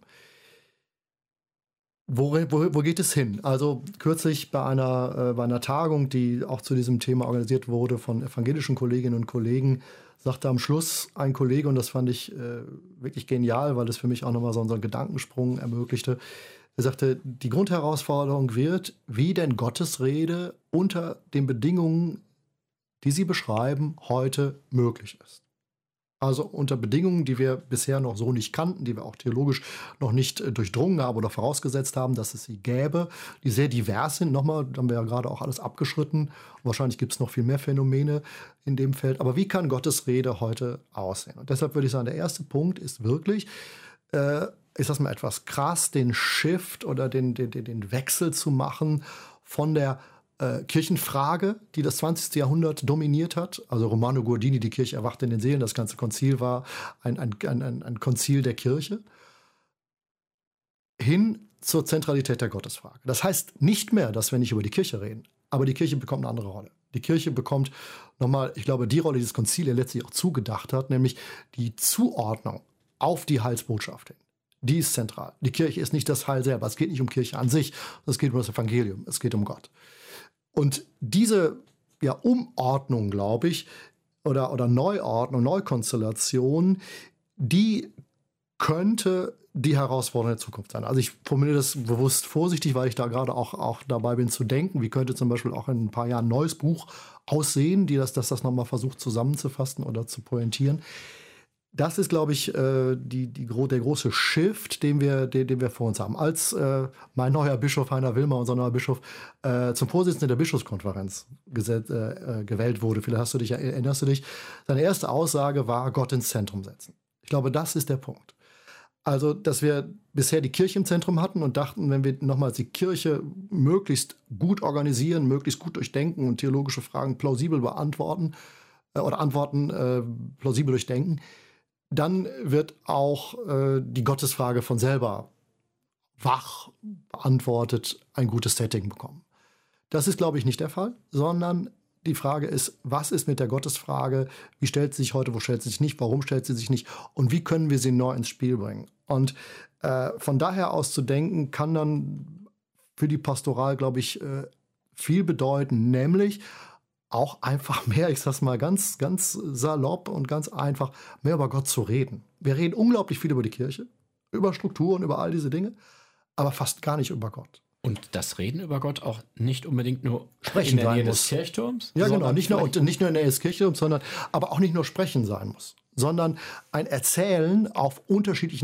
Wo geht es hin? Also kürzlich bei einer Tagung, die auch zu diesem Thema organisiert wurde von evangelischen Kolleginnen und Kollegen, sagte am Schluss ein Kollege, und das fand ich wirklich genial, weil es für mich auch nochmal so einen Gedankensprung ermöglichte. Er sagte, die Grundherausforderung wird, wie denn Gottes Rede unter den Bedingungen, die Sie beschreiben, heute möglich ist. Also unter Bedingungen, die wir bisher noch so nicht kannten, die wir auch theologisch noch nicht durchdrungen haben oder vorausgesetzt haben, dass es sie gäbe, die sehr divers sind. Nochmal, haben wir ja gerade auch alles abgeschritten. Wahrscheinlich gibt es noch viel mehr Phänomene in dem Feld. Aber wie kann Gottes Rede heute aussehen? Und deshalb würde ich sagen, der erste Punkt ist wirklich, ist das mal etwas krass, den Shift oder den Wechsel zu machen von der Kirchenfrage, die das 20. Jahrhundert dominiert hat. Also Romano Guardini, die Kirche erwacht in den Seelen, das ganze Konzil war ein Konzil der Kirche, hin zur Zentralität der Gottesfrage. Das heißt nicht mehr, dass wir nicht über die Kirche reden, aber die Kirche bekommt eine andere Rolle. Die Kirche bekommt nochmal, ich glaube, die Rolle, die das Konzil ja letztlich auch zugedacht hat, nämlich die Zuordnung auf die Heilsbotschaft hin. Die ist zentral. Die Kirche ist nicht das Heil selber. Es geht nicht um Kirche an sich, es geht um das Evangelium, es geht um Gott. Und diese Umordnung, glaube ich, oder Neuordnung, Neukonstellation, die könnte die Herausforderung der Zukunft sein. Also ich formuliere das bewusst vorsichtig, weil ich da gerade auch dabei bin zu denken, wie könnte zum Beispiel auch in ein paar Jahren ein neues Buch aussehen, das nochmal versucht zusammenzufassen oder zu pointieren. Das ist, glaube ich, der große Shift, den wir vor uns haben. Als mein neuer Bischof Heiner Willmer, unser neuer Bischof, zum Vorsitzenden der Bischofskonferenz gewählt wurde, vielleicht erinnerst du dich, seine erste Aussage war, Gott ins Zentrum setzen. Ich glaube, das ist der Punkt. Also, dass wir bisher die Kirche im Zentrum hatten und dachten, wenn wir nochmals die Kirche möglichst gut organisieren, möglichst gut durchdenken und theologische Fragen plausibel beantworten, oder Antworten plausibel durchdenken, dann wird auch die Gottesfrage von selber wach beantwortet, ein gutes Setting bekommen. Das ist, glaube ich, nicht der Fall, sondern die Frage ist, was ist mit der Gottesfrage? Wie stellt sie sich heute, wo stellt sie sich nicht, warum stellt sie sich nicht und wie können wir sie neu ins Spiel bringen? Und von daher aus zu denken, kann dann für die Pastoral, glaube ich, viel bedeuten, nämlich auch einfach mehr, ich sag's mal ganz, ganz salopp und ganz einfach, mehr über Gott zu reden. Wir reden unglaublich viel über die Kirche, über Strukturen, über all diese Dinge, aber fast gar nicht über Gott. Und das Reden über Gott auch nicht unbedingt nur Sprechen in der Nähe sein des muss. Kirchturms? Ja, genau, nicht nur in der Nähe des Kirchturms, sondern aber auch nicht nur Sprechen sein muss, sondern ein Erzählen auf unterschiedliche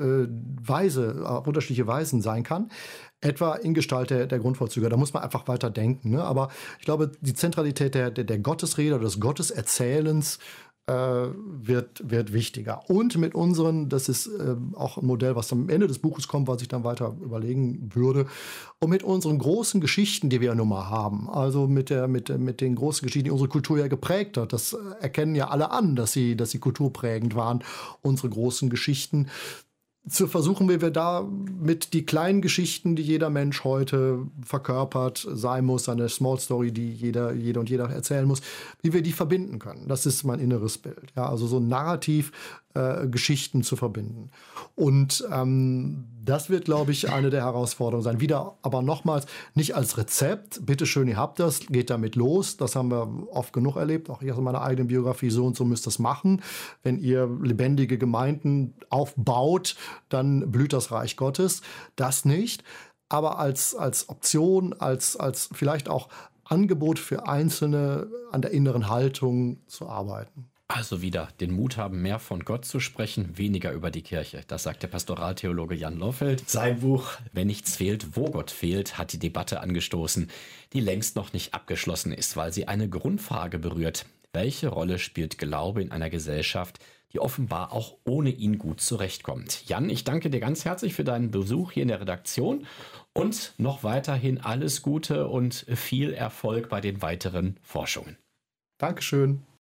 Weisen sein kann, etwa in Gestalt der Grundvollzüge. Da muss man einfach weiter denken. Ne? Aber ich glaube, die Zentralität der Gottesrede oder des Gotteserzählens wird wichtiger. Und mit unseren, das ist auch ein Modell, was am Ende des Buches kommt, was ich dann weiter überlegen würde, und mit unseren großen Geschichten, die wir ja nun mal haben, also mit den großen Geschichten, die unsere Kultur ja geprägt hat, das erkennen ja alle an, dass sie kulturprägend waren, unsere großen Geschichten, zu versuchen, wie wir da mit die kleinen Geschichten, die jeder Mensch heute verkörpert sein muss, eine Small Story, die jede und jeder erzählen muss, wie wir die verbinden können. Das ist mein inneres Bild. Ja, also so narrativ Geschichten zu verbinden. Und das wird, glaube ich, eine der Herausforderungen sein. Wieder aber nochmals nicht als Rezept. Bitteschön, ihr habt das, geht damit los. Das haben wir oft genug erlebt. Auch ich aus meiner eigenen Biografie, so und so müsst ihr das machen. Wenn ihr lebendige Gemeinden aufbaut, dann blüht das Reich Gottes. Das nicht. Aber als Option, als vielleicht auch Angebot für Einzelne an der inneren Haltung zu arbeiten. Also wieder den Mut haben, mehr von Gott zu sprechen, weniger über die Kirche. Das sagt der Pastoraltheologe Jan Loffelt. Sein Buch Wenn nichts fehlt, wo Gott fehlt, hat die Debatte angestoßen, die längst noch nicht abgeschlossen ist, weil sie eine Grundfrage berührt. Welche Rolle spielt Glaube in einer Gesellschaft, die offenbar auch ohne ihn gut zurechtkommt? Jan, ich danke dir ganz herzlich für deinen Besuch hier in der Redaktion und noch weiterhin alles Gute und viel Erfolg bei den weiteren Forschungen. Dankeschön.